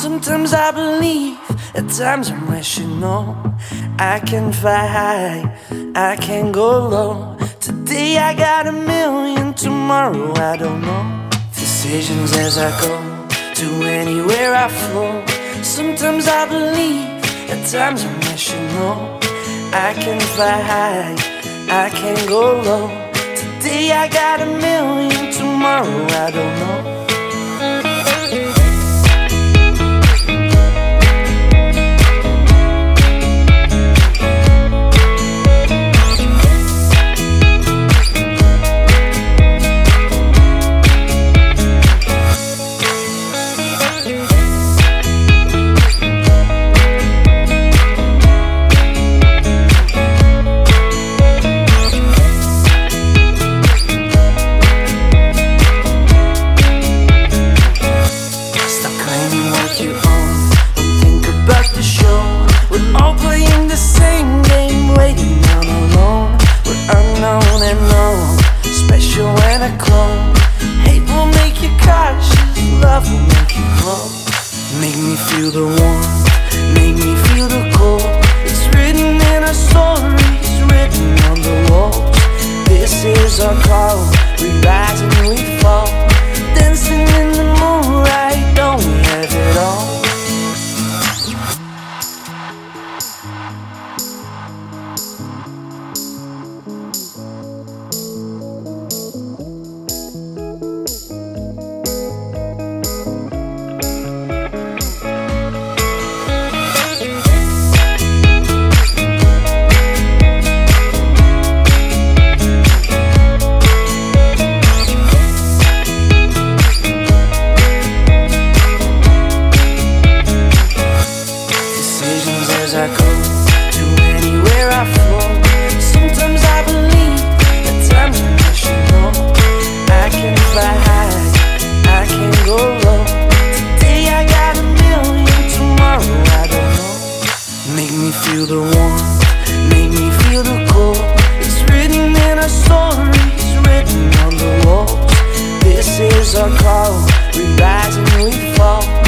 Sometimes I believe, at times I'm rational. I can fly high, I can go low. Today I got a million, tomorrow I don't know. Decisions as I go, to anywhere I flow. Sometimes I believe, at times I'm rational. I can fly high, I can go low. Today I got a million, tomorrow I don't know. Special and a clone. Hate will make you cautious, love will make you grow. Make me feel the warmth, make me feel the cold. It's written in our stories, written on the walls. This is our call, we rise and we fall. Dancing in the moonlight, don't we have it all? As I go, to anywhere I flow. Sometimes I believe, at times I'm rational. I can fly high, I can go low. Today I got a million, tomorrow I don't know. Make me feel the warmth, make me feel the cold. It's written in our stories, written on the walls. This is our call, we rise and we fall.